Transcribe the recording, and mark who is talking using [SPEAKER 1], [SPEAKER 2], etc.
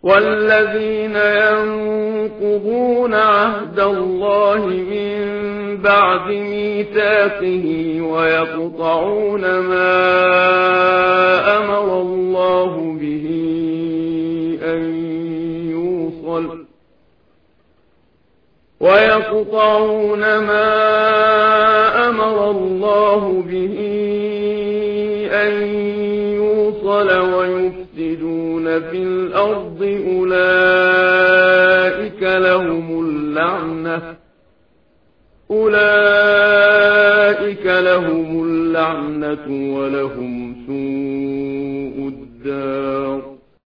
[SPEAKER 1] والذين ينقضون عهد الله من بعد ميثاقه ويقطعون ما أمر الله به أن يوصل ويفسدون في الأرض أولئك لهم اللعنة ولهم سوء الدار.